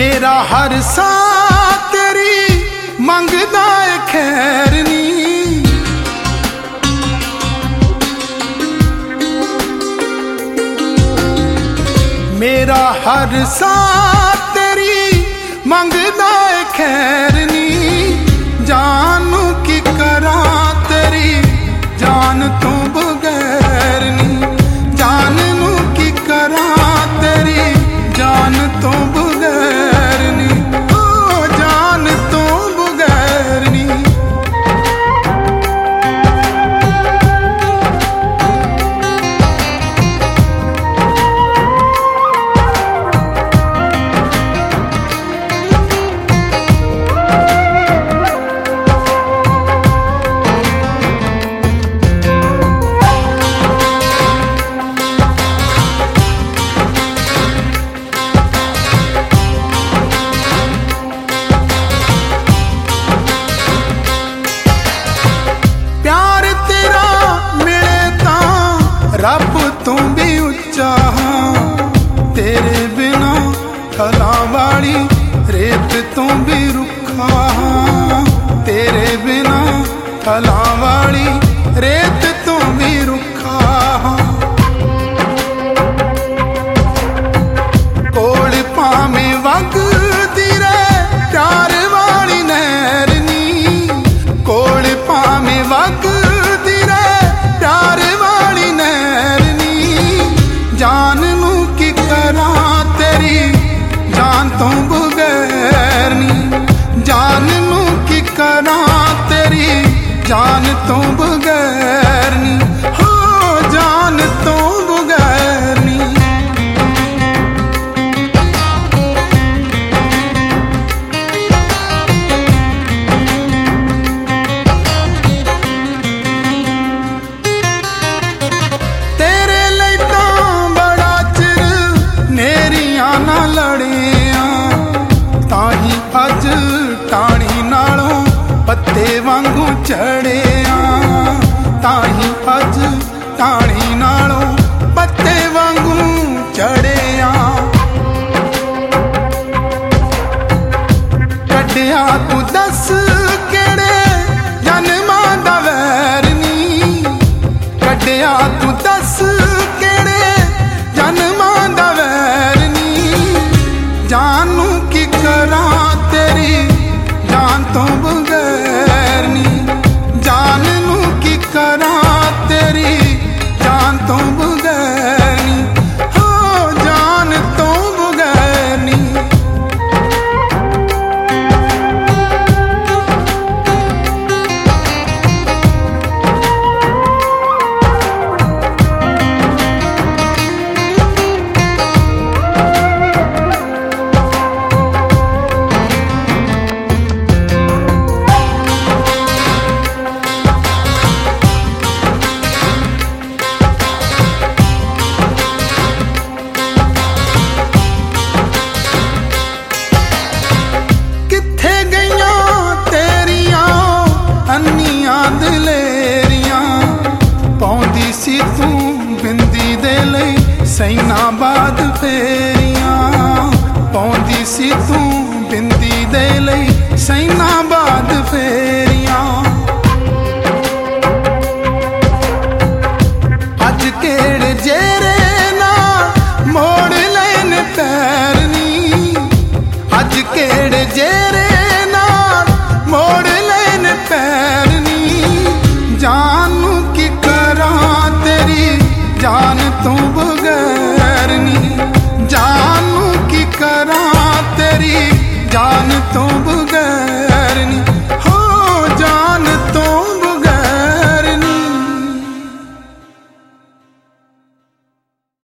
मेरा हर सा तेरी मंगदा है खैर नी। मेरा हर सा तेरी मंगदा है खैर नी। जानू की करा तेरी जान तो बगैर नी। जानू की करा तेरी जान तो बगैर नी। ओ जान तो बगैर नी। रब तू भी उच्चा हाँ, तेरे बिना खला वाली रेत तू भी रुखा हाँ। तेरे बिना खला वाली रेत तू भी रुखा हाँ। कोल पावे वगदी रे प्यार वाली नहर नी। कोल पावे वगदी रे प्यार वाली नहर नी। जान नू की करा तेरी जान तो बगैर नी। जान नू की करा तेरी जान तो बगैर नी। हो जान तो बगैर नी। अज टाणी नालों पत्ते वांगू चढ़े ताही अज टाणी नालों पत्ते वांगू चढ़े। कढ़िया तू दस केड़े जन्मां दा वैर नी। कढ़िया तू दस केड़े जन्मां दा वैर नी। जानू की करा तेरी जान तो बगैर नी। जान नू की करा तेरी जान तो बगैर नी। हो जान तो बगैर नी। सी तू बिंदी दे लई सैनाबाद फेरियां। पौंदी सी तू बिंदी दे लई सैनाबाद फेरियां।